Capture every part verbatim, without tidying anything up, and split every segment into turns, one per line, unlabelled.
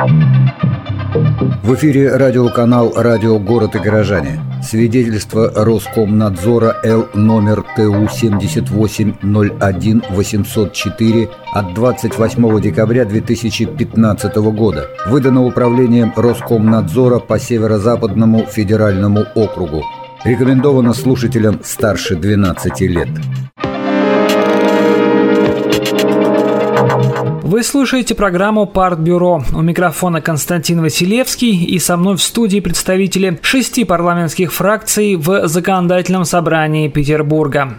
В эфире радиоканал «Радио Город и горожане». Свидетельство Роскомнадзора Л номер Т У семьдесят восемь ноль один восемьсот четыре от двадцать восьмого декабря две тысячи пятнадцатого года. Выдано управлением Роскомнадзора по Северо-Западному федеральному округу. Рекомендовано слушателям старше двенадцати лет.
Вы слушаете программу «Партбюро». У микрофона Константин Василевский, и со мной в студии представители шести парламентских фракций в Законодательном собрании Петербурга.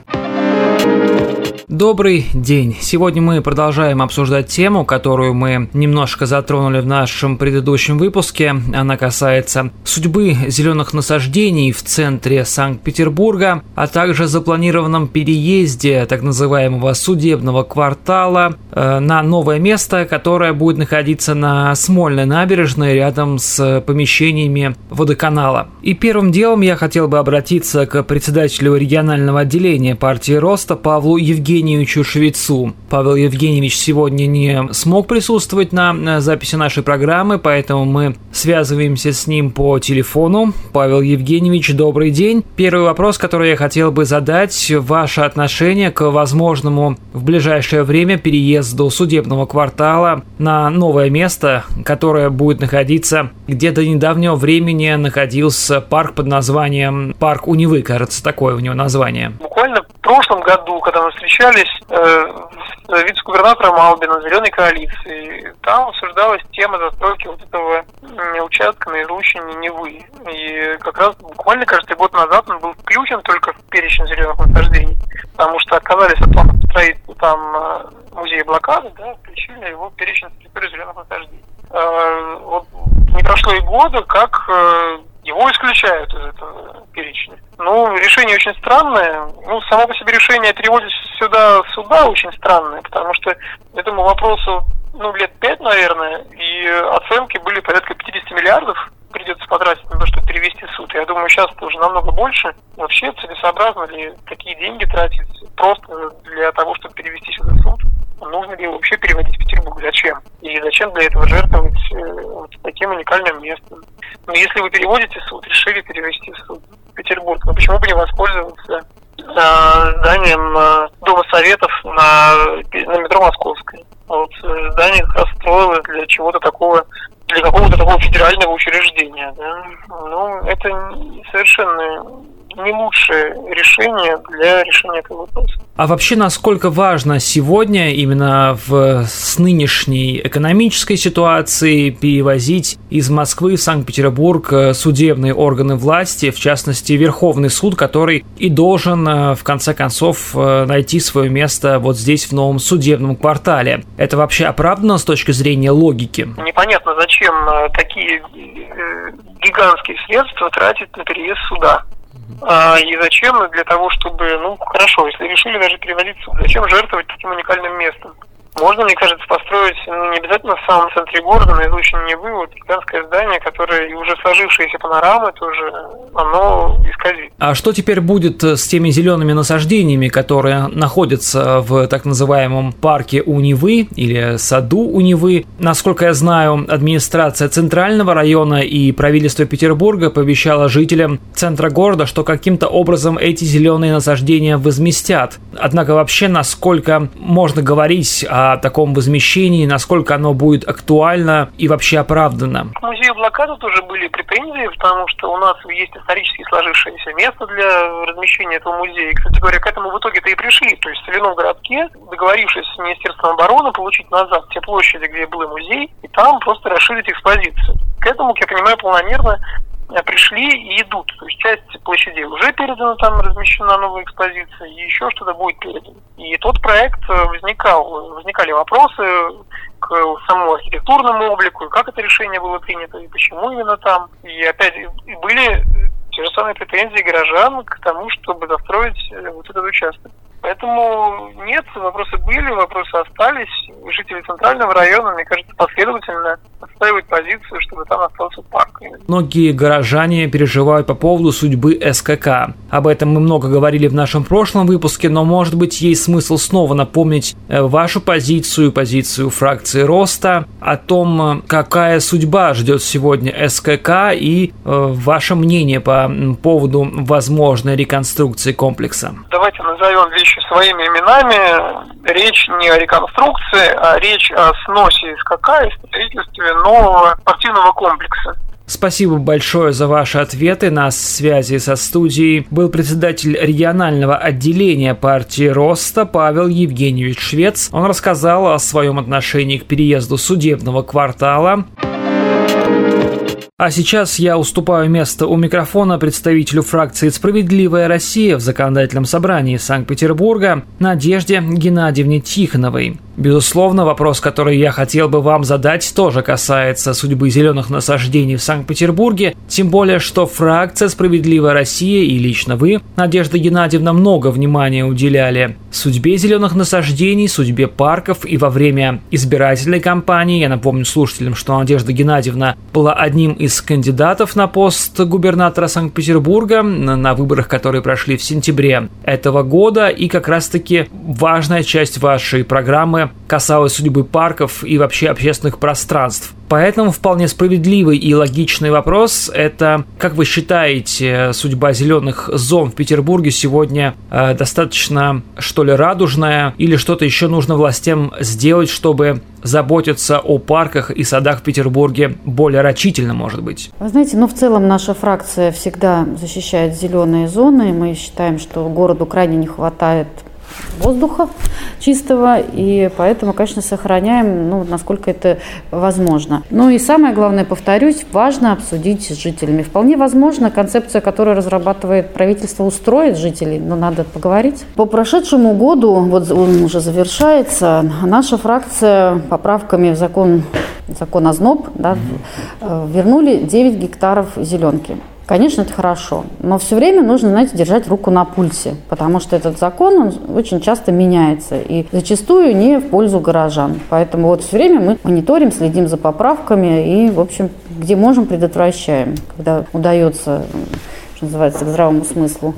Добрый день! Сегодня мы продолжаем обсуждать тему, которую мы немножко затронули в нашем предыдущем выпуске. Она касается судьбы зеленых насаждений в центре Санкт-Петербурга, а также запланированном переезде так называемого судебного квартала э, на новое место, которое будет находиться на Смольной набережной рядом с помещениями водоканала. И первым делом я хотел бы обратиться к председателю регионального отделения партии Роста Павлу Евгеньевичу Швецу. Павел Евгеньевич сегодня не смог присутствовать на записи нашей программы, поэтому мы связываемся с ним по телефону. Павел Евгеньевич, добрый день. Первый вопрос, который я хотел бы задать: ваше отношение к возможному в ближайшее время переезду судебного квартала на новое место, которое будет находиться, где до недавнего времени находился парк под названием Парк У Невы, кажется, такое у него название.
Буквально в прошлом году, когда мы встречались э, с вице-губернатором Албина, Зеленой коалиции, там обсуждалась тема застройки вот этого участка на излучине Невы. И как раз буквально, кажется, год назад он был включен только в перечень зеленых насаждений, потому что отказались от плана строительства там музея блокады, да, включили его в перечень территории зеленых насаждений. Э, вот не прошло и года, как э, его исключают из этого перечня. Ну, решение очень странное. Ну, само по себе решение переводится сюда суда очень странное, потому что этому вопросу, ну, лет пять, наверное, и оценки были порядка пятьдесят миллиардов придется потратить на то, чтобы перевести в суд. Я думаю, сейчас это уже намного больше. Вообще, целесообразно ли такие деньги тратить просто для того, чтобы перевести сюда в суд? Нужно ли вообще переводить в Петербург? Зачем? И зачем для этого жертвовать э, вот таким уникальным местом? Но если вы переводите в суд, решили перевести в суд в Петербург, ну почему бы не воспользоваться э, зданием э, Дома Советов на, на метро Московской? Вот э, здание как раз строилось для чего-то такого, для какого-то такого федерального учреждения. Да? Ну, это совершенно не лучшее решение для решения этого вопроса.
А вообще, насколько важно сегодня, именно в, с нынешней экономической ситуацией, перевозить из Москвы в Санкт-Петербург судебные органы власти, в частности, Верховный суд, который и должен, в конце концов, найти свое место вот здесь, в новом судебном квартале? Это вообще оправдано с точки зрения логики?
Непонятно, зачем такие гигантские средства тратить на переезд суда. А, и зачем? Для того, чтобы, ну, хорошо, если решили даже переводить суд, зачем жертвовать таким уникальным местом? Можно, мне кажется, построить, ну, не обязательно в самом центре города, на излучине Невы, вот гигантское здание, которое и уже сложившиеся панорамы тоже, оно исказит.
А что теперь будет с теми зелеными насаждениями, которые находятся в так называемом парке У Невы или саду У Невы? Насколько я знаю, администрация Центрального района и правительство Петербурга пообещало жителям центра города, что каким-то образом эти зеленые насаждения возместят. Однако вообще, насколько можно говорить о о таком возмещении, насколько оно будет актуально и вообще оправдано?
К музею блокады тоже были претензии, потому что у нас есть исторически сложившееся место для размещения этого музея. И, кстати говоря, к этому в итоге-то и пришли. То есть в соляном городке, договорившись с Министерством обороны, получить назад те площади, где был музей, и там просто расширить экспозицию. К этому, как я понимаю, планомерно пришли и идут. То есть часть площадей уже передана, там размещена новая экспозиция, и еще что-то будет передано. И тот проект возникал, возникали вопросы к самому архитектурному облику, и как это решение было принято, и почему именно там. И опять и были те же самые претензии горожан к тому, чтобы застроить вот этот участок. Поэтому нет, вопросы были, вопросы остались. Жители Центрального района, мне кажется, последовательно отстаивают позицию, чтобы там остался парк.
Многие горожане переживают по поводу судьбы СКК. Об этом мы много говорили в нашем прошлом выпуске, но, может быть, есть смысл снова напомнить вашу позицию, позицию фракции Роста, о том, какая судьба ждет сегодня СКК и э, ваше мнение по поводу возможной реконструкции комплекса.
Давайте назовем вещи своими именами. Речь не о реконструкции, а речь о сносе СКК и строительстве нового спортивного комплекса.
Спасибо большое за ваши ответы. На связи со студией был председатель регионального отделения партии Роста Павел Евгеньевич Швец. Он рассказал о своем отношении к переезду судебного квартала. А сейчас я уступаю место у микрофона представителю фракции «Справедливая Россия» в Законодательном собрании Санкт-Петербурга Надежде Геннадьевне Тихоновой. Безусловно, вопрос, который я хотел бы вам задать, тоже касается судьбы зеленых насаждений в Санкт-Петербурге, тем более, что фракция «Справедливая Россия» и лично вы, Надежда Геннадьевна, много внимания уделяли судьбе зеленых насаждений, судьбе парков, и во время избирательной кампании, я напомню слушателям, что Надежда Геннадьевна была одним из кандидатов на пост губернатора Санкт-Петербурга на выборах, которые прошли в сентябре этого года, и как раз-таки важная часть вашей программы касалась судьбы парков и вообще общественных пространств. Поэтому вполне справедливый и логичный вопрос – это, как вы считаете, судьба зеленых зон в Петербурге сегодня э, достаточно, что ли, радужная, или что-то еще нужно властям сделать, чтобы заботиться о парках и садах в Петербурге более рачительно, может быть?
Вы знаете, ну в целом наша фракция всегда защищает зеленые зоны. Мы считаем, что городу крайне не хватает воздуха чистого, и поэтому, конечно, сохраняем, ну, насколько это возможно. Ну и самое главное, повторюсь, важно обсудить с жителями. Вполне возможно, концепция, которую разрабатывает правительство, устроит жителей, но надо поговорить. По прошедшему году, вот он уже завершается, наша фракция поправками в закон, закон о ЗНОП, да, вернули девять гектаров зеленки. Конечно, это хорошо, но все время нужно, знаете, держать руку на пульсе, потому что этот закон, он очень часто меняется и зачастую не в пользу горожан. Поэтому вот все время мы мониторим, следим за поправками и, в общем, где можем, предотвращаем, когда удается, что называется, к здравому смыслу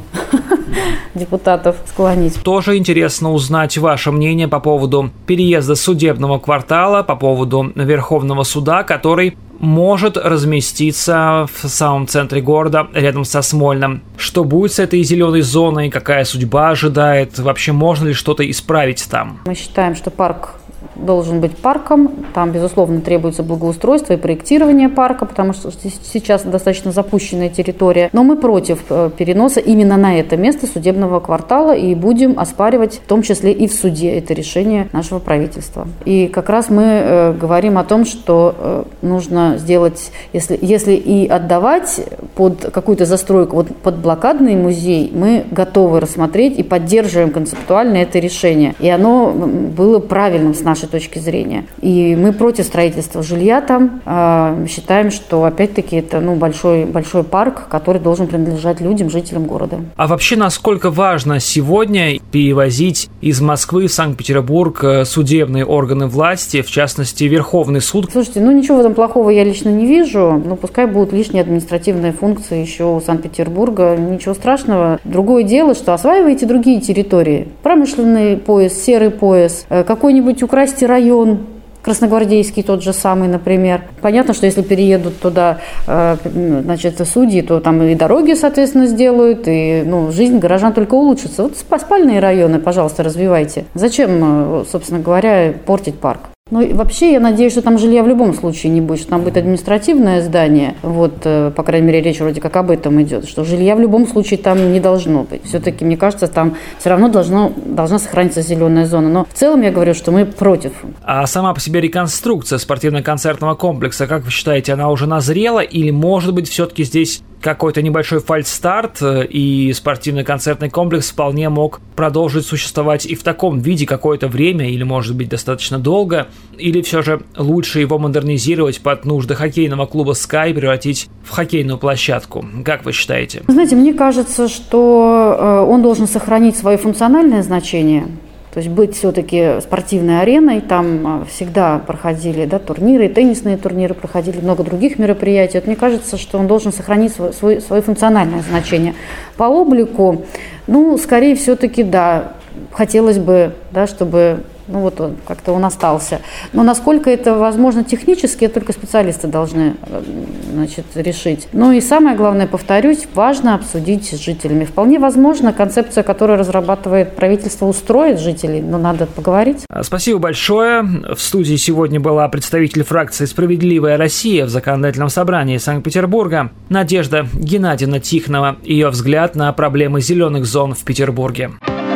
депутатов склонить.
Тоже интересно узнать ваше мнение по поводу переезда судебного квартала, по поводу Верховного суда, который может разместиться в самом центре города, рядом со Смольным. Что будет с этой зеленой зоной, какая судьба ожидает, вообще можно ли что-то исправить там?
Мы считаем, что парк должен быть парком. Там, безусловно, требуется благоустройство и проектирование парка, потому что сейчас достаточно запущенная территория. Но мы против переноса именно на это место судебного квартала и будем оспаривать, в том числе и в суде, это решение нашего правительства. И как раз мы говорим о том, что нужно сделать, если, если и отдавать под какую-то застройку, вот под блокадный музей, мы готовы рассмотреть и поддерживаем концептуально это решение. И оно было правильным с нашей точки зрения. И мы против строительства жилья там. Э, считаем, что опять-таки это ну, большой, большой парк, который должен принадлежать людям, жителям города.
А вообще, насколько важно сегодня перевозить из Москвы в Санкт-Петербург судебные органы власти, в частности, Верховный суд?
Слушайте, ну ничего в этом плохого я лично не вижу, но пускай будут лишние административные функции еще у Санкт-Петербурга, ничего страшного. Другое дело, что осваиваете другие территории. Промышленный пояс, серый пояс, какой-нибудь украсть район, Красногвардейский тот же самый, например. Понятно, что если переедут туда, значит, судьи, то там и дороги, соответственно, сделают, и ну, жизнь горожан только улучшится. Вот спальные районы, пожалуйста, развивайте. Зачем, собственно говоря, портить парк? Ну и вообще, я надеюсь, что там жилья в любом случае не будет, что там будет административное здание. Вот, по крайней мере, речь вроде как об этом идет, что жилья в любом случае там не должно быть. Все-таки, мне кажется, там все равно должно, должна сохраниться зеленая зона. Но в целом я говорю, что мы против.
А сама по себе реконструкция спортивно-концертного комплекса, как вы считаете, она уже назрела или, может быть, все-таки здесь какой-то небольшой фальстарт, и спортивно-концертный комплекс вполне мог продолжить существовать и в таком виде какое-то время, или, может быть, достаточно долго, или все же лучше его модернизировать под нужды хоккейного клуба «Скай», превратить в хоккейную площадку. Как вы считаете?
Знаете, мне кажется, что он должен сохранить свое функциональное значение. То есть быть все-таки спортивной ареной, там всегда проходили, да, турниры, теннисные турниры, проходили много других мероприятий. Вот мне кажется, что он должен сохранить свой, свой, свое функциональное значение. По облику, ну, скорее все-таки, да, хотелось бы, да, чтобы... Ну вот он, как-то он остался. Но насколько это возможно технически, только специалисты должны, значит, решить. Ну и самое главное, повторюсь, важно обсудить с жителями. Вполне возможно, концепция, которую разрабатывает правительство, устроит жителей, но надо поговорить.
Спасибо большое. В студии сегодня была представитель фракции «Справедливая Россия» в Законодательном собрании Санкт-Петербурга Надежда Геннадьевна Тихонова. Ее взгляд на проблемы зеленых зон в Петербурге.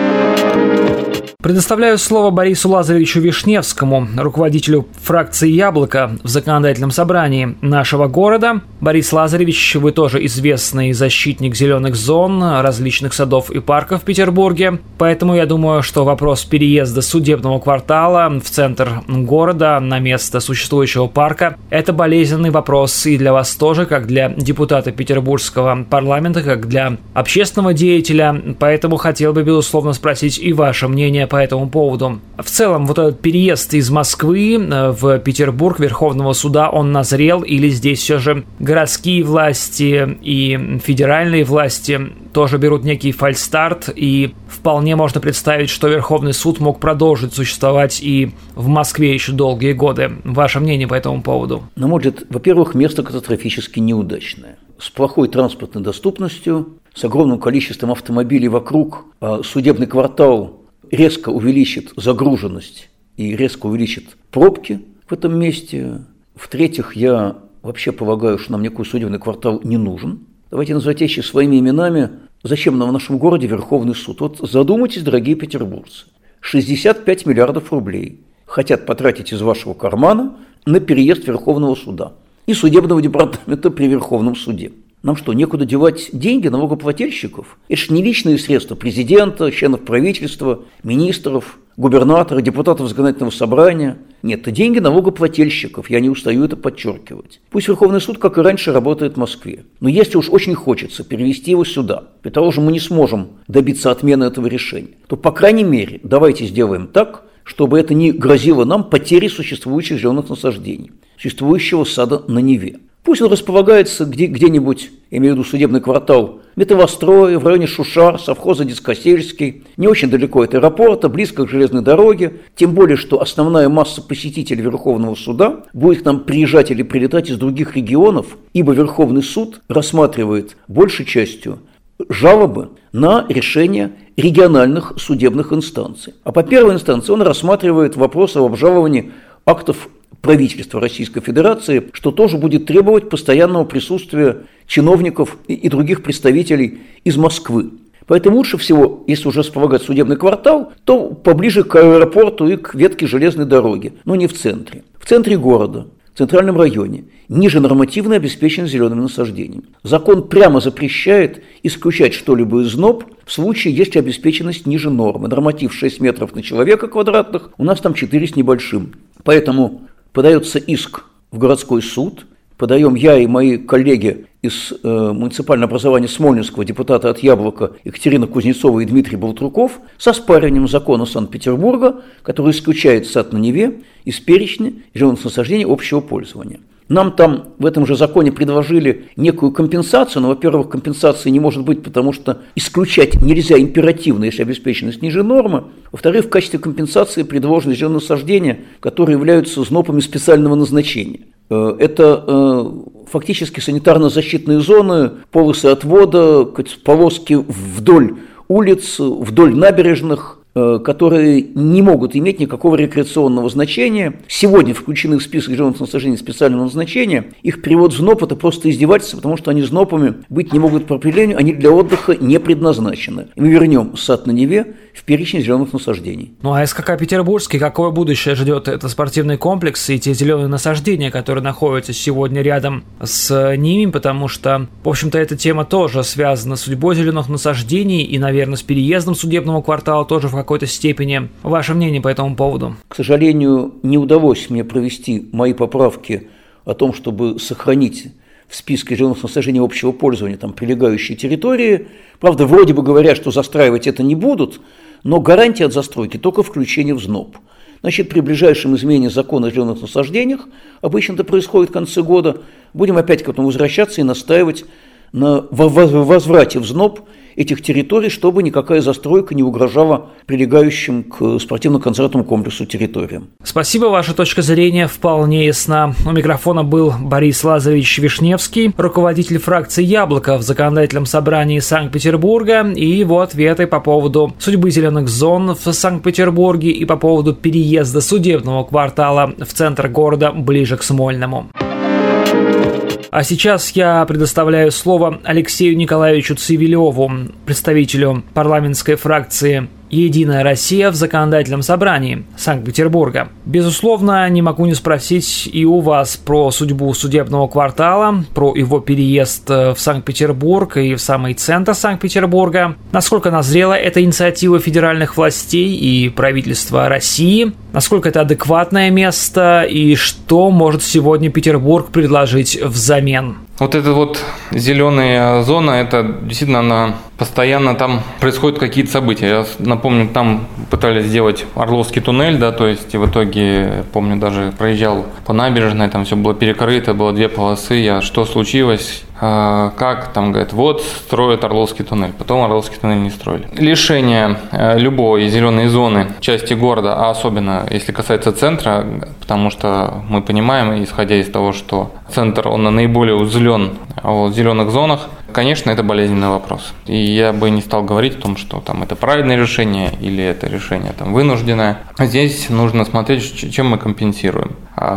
Предоставляю слово Борису Лазаревичу Вишневскому, руководителю фракции «Яблоко» в Законодательном собрании нашего города. Борис Лазаревич, вы тоже известный защитник зеленых зон, различных садов и парков в Петербурге. Поэтому я думаю, что вопрос переезда судебного квартала в центр города на место существующего парка – это болезненный вопрос и для вас тоже, как для депутата Петербургского парламента, как для общественного деятеля. Поэтому хотел бы, безусловно, спросить и ваше мнение по этому поводу. В целом, вот этот переезд из Москвы в Петербург Верховного суда, он назрел, или здесь все же городские власти и федеральные власти тоже берут некий фальстарт, и вполне можно представить, что Верховный суд мог продолжить существовать и в Москве еще долгие годы. Ваше мнение по этому поводу?
На мой взгляд, во-первых, место катастрофически неудачное. С плохой транспортной доступностью, с огромным количеством автомобилей вокруг, судебный квартал резко увеличит загруженность и резко увеличит пробки в этом месте. В-третьих, я вообще полагаю, что нам никакой судебный квартал не нужен. Давайте называть вещи своими именами. Зачем нам в нашем городе Верховный суд? Вот задумайтесь, дорогие петербуржцы. шестьдесят пять миллиардов рублей хотят потратить из вашего кармана на переезд Верховного суда и судебного департамента при Верховном суде. Нам что, некуда девать деньги налогоплательщиков? Это же не личные средства президента, членов правительства, министров, губернатора, депутатов законодательного собрания. Нет, это деньги налогоплательщиков, я не устаю это подчеркивать. Пусть Верховный суд, как и раньше, работает в Москве. Но если уж очень хочется перевести его сюда, при том, что мы не сможем добиться отмены этого решения, то, по крайней мере, давайте сделаем так, чтобы это не грозило нам потерей существующих зеленых насаждений, существующего сада на Неве. Пусть он располагается где- где-нибудь, я имею в виду судебный квартал, Металлострой, в районе Шушар, совхоза Дискосельский, не очень далеко от аэропорта, близко к железной дороге, тем более, что основная масса посетителей Верховного суда будет к нам приезжать или прилетать из других регионов, ибо Верховный суд рассматривает большей частью жалобы на решение региональных судебных инстанций. А по первой инстанции он рассматривает вопросы об обжаловании актов правительства Российской Федерации, что тоже будет требовать постоянного присутствия чиновников и других представителей из Москвы. Поэтому лучше всего, если уже располагать судебный квартал, то поближе к аэропорту и к ветке железной дороги, но не в центре. В центре города, в центральном районе, ниже нормативно обеспечен зелеными насаждениями. Закон прямо запрещает исключать что-либо из НОП в случае, если обеспеченность ниже нормы. Норматив шесть метров на человека квадратных, у нас там четыре с небольшим. Поэтому подается иск в городской суд, подаем я и мои коллеги из э, муниципального образования Смольнинского, депутаты от «Яблока» Екатерина Кузнецова и Дмитрий Болтруков, со оспариванием закона Санкт-Петербурга, который исключает сад на Неве из перечня зеленых насаждений общего пользования. Нам там в этом же законе предложили некую компенсацию, но, во-первых, компенсации не может быть, потому что исключать нельзя императивно, если обеспеченность ниже нормы. Во-вторых, в качестве компенсации предложены зеленые насаждения, которые являются знопами специального назначения. Это фактически санитарно-защитные зоны, полосы отвода, полоски вдоль улиц, вдоль набережных, которые не могут иметь никакого рекреационного значения. Сегодня включены в список зеленых насаждений специального назначения. Их перевод в ЗНОП – это просто издевательство, потому что они ЗНОПами быть не могут по определению, они для отдыха не предназначены. И мы вернем сад на Неве в перечень зеленых насаждений.
Ну а СКК «Петербургский» какое будущее ждет это спортивный комплекс и те зеленые насаждения, которые находятся сегодня рядом с ними, потому что, в общем-то, эта тема тоже связана с судьбой зеленых насаждений и, наверное, с переездом судебного квартала тоже в какой-то степени. Ваше мнение по этому поводу?
К сожалению, не удалось мне провести мои поправки о том, чтобы сохранить в списке зеленых насаждений общего пользования там прилегающие территории. Правда, вроде бы говорят, что застраивать это не будут, но гарантия от застройки только включение в ЗНОП. Значит, при ближайшем изменении закона о зеленых насаждениях, обычно это происходит в конце года, будем опять к этому возвращаться и настаивать на возврате в ЗНОП этих территорий, чтобы никакая застройка не угрожала прилегающим к спортивно-концертному комплексу территориям.
Спасибо, ваша точка зрения вполне ясна. У микрофона был Борис Лазаревич Вишневский, руководитель фракции «Яблоко» в Законодательном собрании Санкт-Петербурга, и его ответы по поводу судьбы зеленых зон в Санкт-Петербурге и по поводу переезда судебного квартала в центр города ближе к Смольному. А сейчас я предоставляю слово Алексею Николаевичу Цивилеву, представителю парламентской фракции «Единая Россия» в Законодательном собрании Санкт-Петербурга. Безусловно, не могу не спросить и у вас про судьбу судебного квартала, про его переезд в Санкт-Петербург и в самый центр Санкт-Петербурга. Насколько назрела эта инициатива федеральных властей и правительства России? Насколько это адекватное место и что может сегодня Петербург предложить взамен?
Вот эта вот зеленая зона, это действительно она постоянно там происходят какие-то события. Я напомню, там пытались сделать Орловский туннель, да, то есть в итоге, помню, даже проезжал по набережной, там все было перекрыто, было две полосы, я что случилось? Как там, говорят, вот строят Орловский туннель, потом Орловский туннель не строили. Лишение любой зеленой зоны части города, а особенно если касается центра, потому что мы понимаем, исходя из того, что центр, он наиболее узлен в зеленых зонах, конечно, это болезненный вопрос. И я бы не стал говорить о том, что там это правильное решение или это решение там вынужденное. Здесь нужно смотреть, чем мы компенсируем.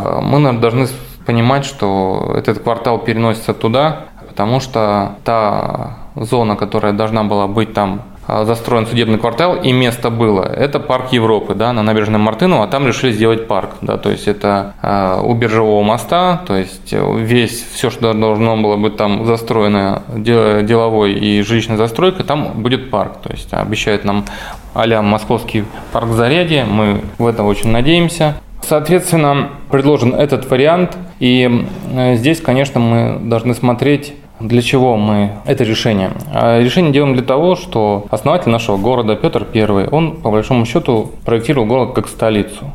Мы должны понимать, что этот квартал переносится туда, потому что та зона, которая должна была быть там, застроен судебный квартал, и место было, это парк Европы, да, на набережной Мартынова, а там решили сделать парк, да, то есть это э, у Биржевого моста, то есть весь, все, что должно было быть там застроено деловой и жилищной застройкой, там будет парк, то есть обещают нам а-ля московский парк Зарядье, мы в это очень надеемся. Соответственно, предложен этот вариант, и здесь, конечно, мы должны смотреть, для чего мы это решение. Решение делаем для того, что основатель нашего города Петр Первый, он, по большому счету, проектировал город как столицу.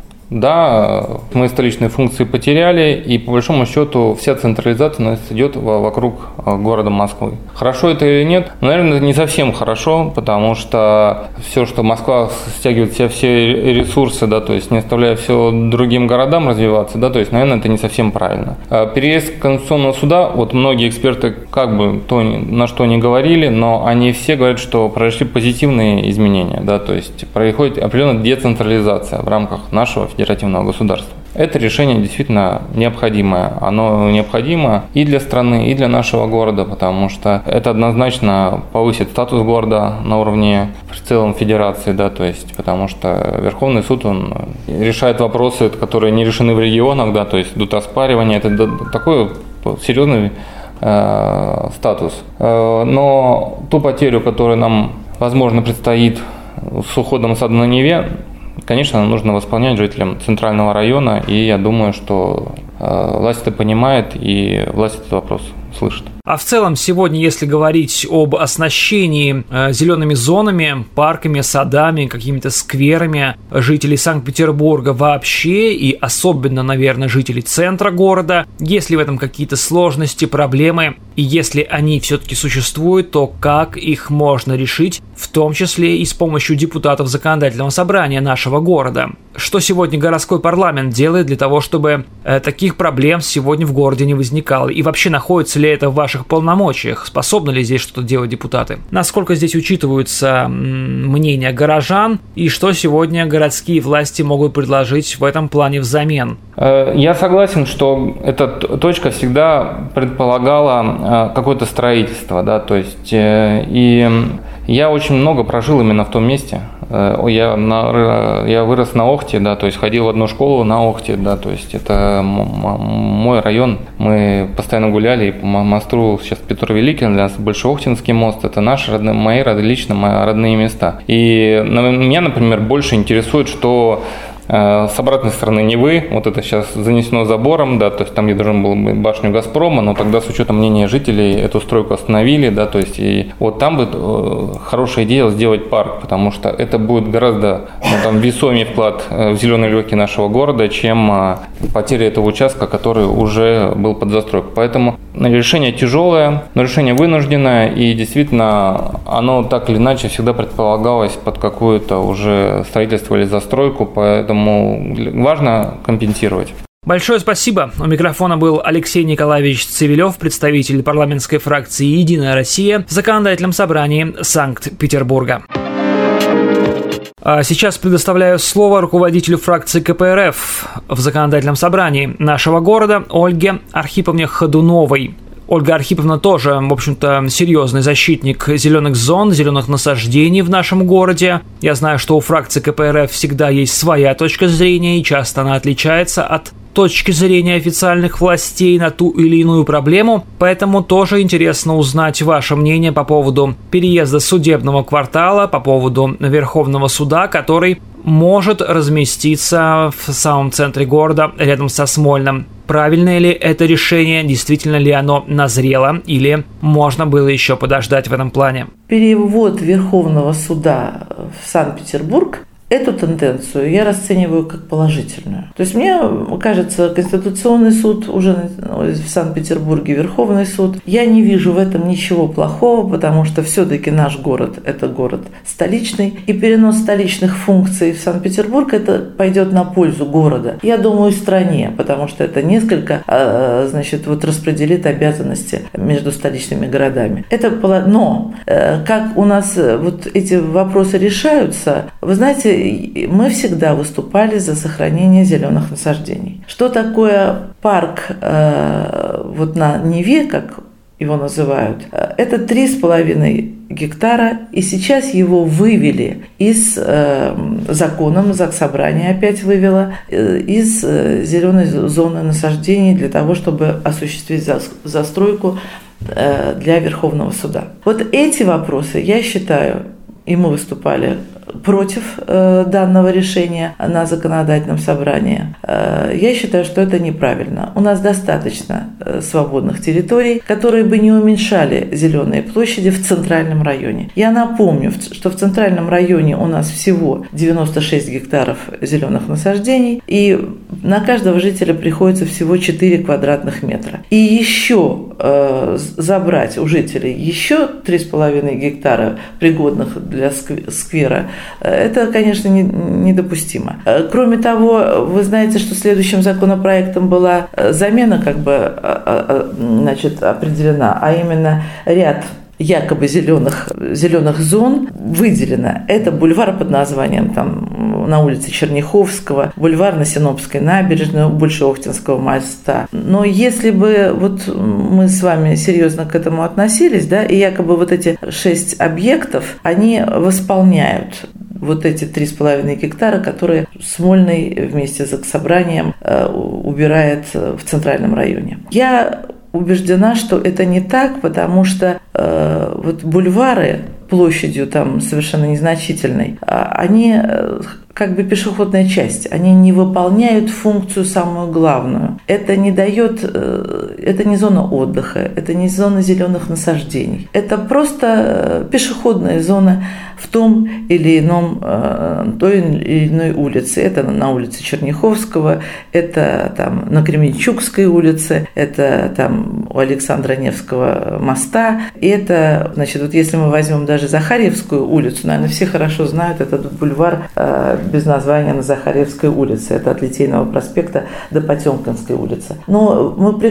Да, мы столичные функции потеряли, и по большому счету вся централизация у нас идет вокруг города Москвы. Хорошо это или нет? Наверное, не совсем хорошо, потому что все, что Москва стягивает все, все ресурсы, да, то есть не оставляя все другим городам развиваться, да, то есть, наверное, это не совсем правильно. Переезд Конституционного суда, вот многие эксперты как бы то, на что не говорили, но они все говорят, что произошли позитивные изменения, да, то есть происходит определенная децентрализация в рамках нашего федеративного государства. Это решение действительно необходимое. Оно необходимо и для страны, и для нашего города, потому что это однозначно повысит статус города на уровне в целом федерации, да, то есть, потому что Верховный суд, он решает вопросы, которые не решены в регионах, да, то есть идут оспаривания, это такой серьезный э, статус. Э, но ту потерю, которую нам, возможно, предстоит с уходом сада на Неве, конечно, нужно восполнять жителям центрального района, и я думаю, что э, власть это понимает, и власть этот вопрос слышит.
А в целом сегодня, если говорить об оснащении э, зелеными зонами, парками, садами, какими-то скверами жителей Санкт-Петербурга вообще, и особенно, наверное, жителей центра города, есть ли в этом какие-то сложности, проблемы, и если они все-таки существуют, то как их можно решить, в том числе и с помощью депутатов Законодательного собрания нашего города? Что сегодня городской парламент делает для того, чтобы э, таких проблем сегодня в городе не возникало? И вообще, находится ли это в ваших полномочиях? Способны ли здесь что-то делать депутаты? Насколько здесь учитываются м, мнения горожан? И что сегодня городские власти могут предложить в этом плане взамен?
Я согласен, что эта точка всегда предполагала какое-то строительство, да, то есть и я очень много прожил именно в том месте, Я, на, я вырос на Охте, да, то есть ходил в одну школу на Охте, да, то есть это мой район. Мы постоянно гуляли и по мосту, сейчас Петр Великий, для нас Большеохтинский мост, это наши родные, мои лично мои родные места. И меня, например, больше интересует, что с обратной стороны Невы, вот это сейчас занесено забором, да, то есть там, где должен был быть башню Газпрома, но тогда с учетом мнения жителей эту стройку остановили, да, то есть и вот там бы хорошая идея сделать парк, потому что это будет гораздо, ну, там, весомее вклад в зеленые легкие нашего города, чем потеря этого участка, который уже был под застройку. Поэтому решение тяжелое, но решение вынужденное, и действительно оно так или иначе всегда предполагалось под какое-то уже строительство или застройку, поэтому важно компенсировать.
Большое спасибо. У микрофона был Алексей Николаевич Цивилев, представитель парламентской фракции «Единая Россия» в Законодательном собрании Санкт-Петербурга. А сейчас предоставляю слово руководителю фракции ка пэ эр эф в Законодательном собрании нашего города Ольге Архиповне Ходуновой. Ольга Архиповна тоже, в общем-то, серьезный защитник зеленых зон, зеленых насаждений в нашем городе. Я знаю, что у фракции ка пэ эр эф всегда есть своя точка зрения, и часто она отличается от точки зрения официальных властей на ту или иную проблему, поэтому тоже интересно узнать ваше мнение по поводу переезда судебного квартала, по поводу Верховного суда, который может разместиться в самом центре города, рядом со Смольным. Правильное ли это решение, действительно ли оно назрело, или можно было еще подождать в этом плане?
Перевод Верховного суда в Санкт-Петербург, эту тенденцию я расцениваю как положительную. То есть мне кажется, Конституционный суд уже в Санкт-Петербурге, Верховный суд, я не вижу в этом ничего плохого, потому что все-таки наш город – это город столичный, и перенос столичных функций в Санкт-Петербург – это пойдет на пользу города. Я думаю, стране, потому что это несколько, значит, вот распределит обязанности между столичными городами. Это, но как у нас вот эти вопросы решаются, вы знаете, мы всегда выступали за сохранение зеленых насаждений. Что такое парк э, вот на Неве, как его называют? Это три с половиной гектара, и сейчас его вывели из э, законом, Заксобрание опять вывело, э, из э, зеленой зоны насаждений для того, чтобы осуществить за, застройку э, для Верховного суда. Вот эти вопросы, я считаю, и мы выступали против э, данного решения на законодательном собрании. Э, я считаю, что это неправильно. У нас достаточно э, свободных территорий, которые бы не уменьшали зеленые площади в центральном районе. Я напомню, что в центральном районе у нас всего девяносто шесть гектаров зеленых насаждений, и на каждого жителя приходится всего четыре квадратных метра. И еще э, забрать у жителей еще три с половиной гектара, пригодных для сквера, это, конечно, недопустимо. Кроме того, вы знаете, что следующим законопроектом была замена, как бы, значит, определена, а именно ряд якобы зеленых, зеленых зон выделено. Это бульвар под названием там, на улице Черняховского, бульвар на Синопской набережной, у Большеохтинского моста. Но если бы вот мы с вами серьезно к этому относились, да, и якобы вот эти шесть объектов, они восполняют вот эти три с половиной гектара, которые Смольный вместе с Заксобранием убирает в центральном районе. Я убеждена, что это не так, потому что э, вот бульвары площадью там совершенно незначительной, они как бы пешеходная часть, они не выполняют функцию самую главную. Это не дает, это не зона отдыха, это не зона зеленых насаждений. Это просто пешеходная зона в том или ином, той или иной улице. Это на улице Черняховского, это там на Кременчугской улице, это там у Александра Невского моста. И это, значит, вот если мы возьмем даже Захарьевскую улицу, наверное, все хорошо знают этот бульвар без названия на Захарьевской улице. Это от Литейного проспекта до Потемкинской улицы. Но мы прекрасно понимаем,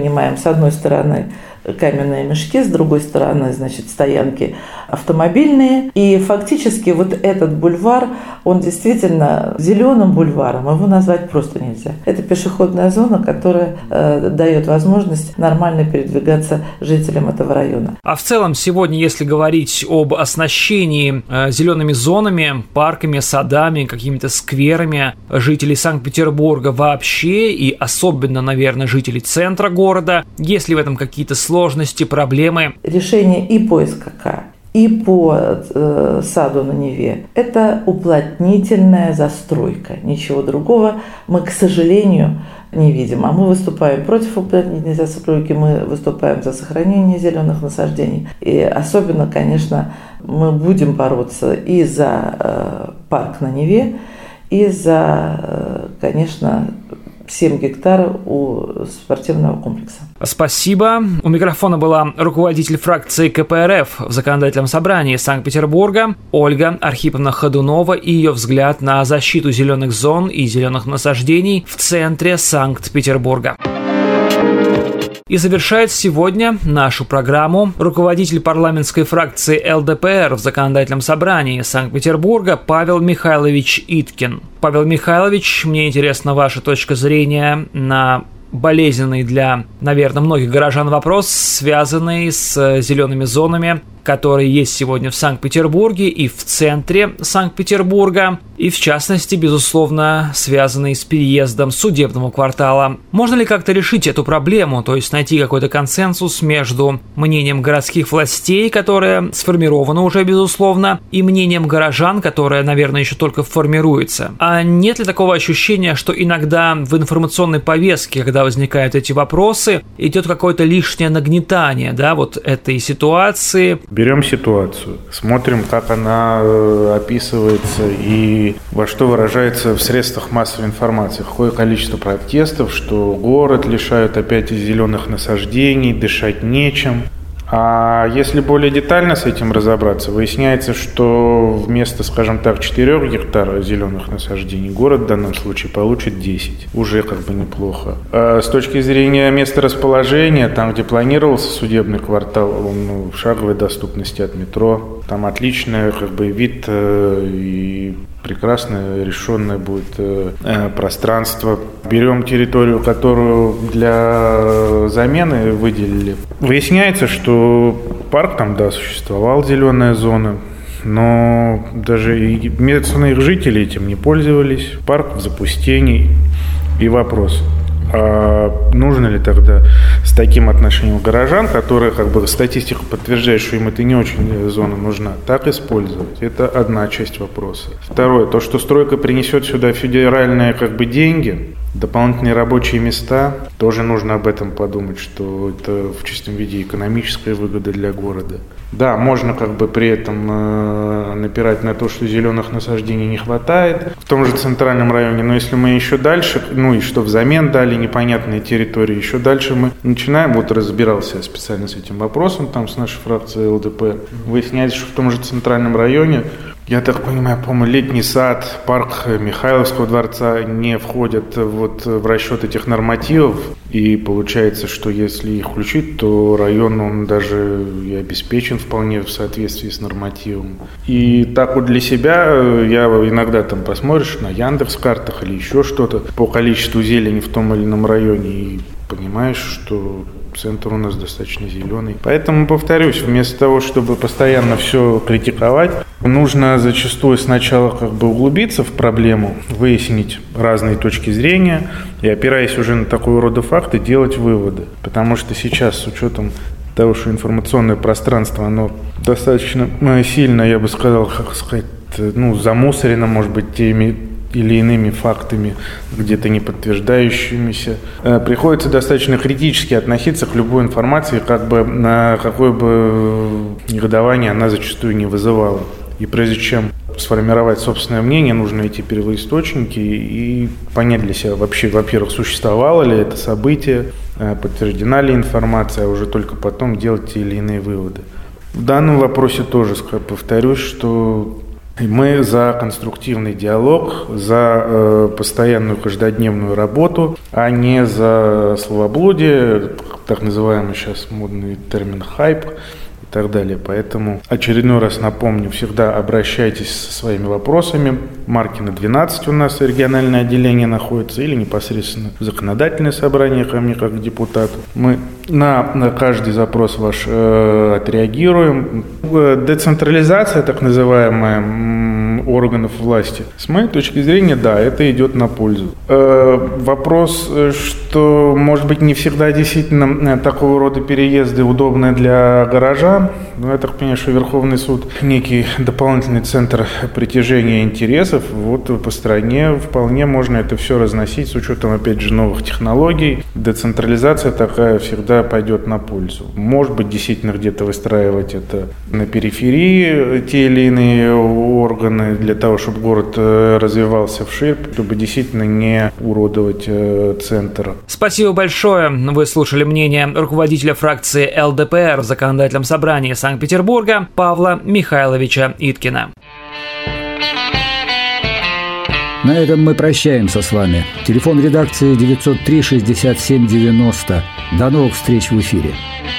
понимаем, с одной стороны каменные мешки, с другой стороны, значит, стоянки автомобильные. И фактически вот этот бульвар, он действительно зеленым бульваром, его назвать просто нельзя. Это пешеходная зона, которая э, дает возможность нормально передвигаться жителям этого района.
А в целом сегодня, если говорить об оснащении э, зелеными зонами, парками, садами, какими-то скверами жителей Санкт-Петербурга вообще, и особенно, наверное, жителей центра города, есть ли в этом какие-то сложности, проблемы?
Решение и по СКК, и по э, саду на Неве – это уплотнительная застройка. Ничего другого мы, к сожалению, не видим. А мы выступаем против уплотнительной застройки, мы выступаем за сохранение зеленых насаждений. И особенно, конечно, мы будем бороться и за э, парк на Неве, и за, э, конечно, семь гектаров у спортивного комплекса.
Спасибо. У микрофона была руководитель фракции ка пэ эр эф в Законодательном собрании Санкт-Петербурга Ольга Архиповна Ходунова и ее взгляд на защиту зеленых зон и зеленых насаждений в центре Санкт-Петербурга. И завершает сегодня нашу программу руководитель парламентской фракции эл дэ пэ эр в Законодательном собрании Санкт-Петербурга Павел Михайлович Иткин. Павел Михайлович, мне интересна ваша точка зрения на болезненный для, наверное, многих горожан вопрос, связанный с зелеными зонами, которые есть сегодня в Санкт-Петербурге и в центре Санкт-Петербурга, и в частности, безусловно, связанный с переездом судебного квартала. Можно ли как-то решить эту проблему, то есть найти какой-то консенсус между мнением городских властей, которое сформировано уже, безусловно, и мнением горожан, которое, наверное, еще только формируется? А нет ли такого ощущения, что иногда в информационной повестке, когда возникают эти вопросы, идет какое-то лишнее нагнетание, да, вот этой ситуации?
Берем ситуацию, смотрим, как она описывается и во что выражается в средствах массовой информации. Какое количество протестов, что город лишают опять зеленых насаждений, дышать нечем. А если более детально с этим разобраться, выясняется, что вместо, скажем так, четырех гектаров зеленых насаждений город в данном случае получит десять. Уже как бы неплохо. А с точки зрения месторасположения, там, где планировался судебный квартал, он ну, в шаговой доступности от метро. Там отличный как бы вид э, и прекрасно решенное будет э, пространство. Берем территорию, которую для замены выделили. Выясняется, что парк там, да, существовал, зеленая зона, но даже и местные жители этим не пользовались. Парк в запустении. И вопрос, а нужно ли тогда с таким отношением горожан, которые, как бы, статистика подтверждает, что им это не очень зона нужна, так использовать? Это одна часть вопроса. Второе, то, что стройка принесет сюда федеральные, как бы, деньги, дополнительные рабочие места, тоже нужно об этом подумать, что это в чистом виде экономическая выгода для города. Да, можно как бы при этом э, напирать на то, что зеленых насаждений не хватает в том же центральном районе, но если мы еще дальше, ну и что взамен дали непонятные территории, еще дальше мы начинаем, вот разбирался я специально с этим вопросом, там с нашей фракцией эл дэ пэ эр, выясняется, что в том же центральном районе, я так понимаю, по-моему, летний сад, парк Михайловского дворца не входят вот в расчет этих нормативов. И получается, что если их включить, то район, он даже и обеспечен вполне в соответствии с нормативом. И так вот для себя, я иногда там посмотришь на Яндекс.Картах или еще что-то по количеству зелени в том или ином районе и понимаешь, что центр у нас достаточно зеленый. Поэтому, повторюсь, вместо того, чтобы постоянно все критиковать, нужно зачастую сначала как бы углубиться в проблему, выяснить разные точки зрения и, опираясь уже на такого рода факты, делать выводы. Потому что сейчас, с учетом того, что информационное пространство, оно достаточно сильно, я бы сказал, как сказать, ну, замусорено, может быть, теми или иными фактами, где-то не подтверждающимися. Приходится достаточно критически относиться к любой информации, как бы на какое бы негодование она зачастую не вызывала. И прежде чем сформировать собственное мнение, нужно эти первоисточники и понять для себя вообще, во-первых, существовало ли это событие, подтверждена ли информация, а уже только потом делать те или иные выводы. В данном вопросе тоже повторюсь, что мы за конструктивный диалог, за э, постоянную каждодневную работу, а не за словоблудие, так называемый сейчас модный термин «хайп» и так далее. Поэтому очередной раз напомню, всегда обращайтесь со своими вопросами. Маркина двенадцать у нас региональное отделение находится, или непосредственно в законодательное собрание ко мне как к депутату. Мы на, на каждый запрос ваш э, отреагируем. Децентрализация, так называемая, м, органов власти, с моей точки зрения, да, это идет на пользу. Э, вопрос, что, может быть, не всегда действительно такого рода переезды удобны для горожан. Но я так понимаю, что Верховный суд некий дополнительный центр притяжения интересов. Вот по стране вполне можно это все разносить с учетом, опять же, новых технологий. Децентрализация такая всегда пойдет на пользу. Может быть, действительно где-то выстраивать это на периферии, те или иные органы, для того, чтобы город развивался вширь, чтобы действительно не уродовать центр.
Спасибо большое. Вы слушали мнение руководителя фракции эл дэ пэ эр в Законодательном собрании Санкт-Петербурга Павла Михайловича Иткина.
На этом мы прощаемся с вами. Телефон редакции девятьсот три шестьдесят семь девяносто. До новых встреч в эфире.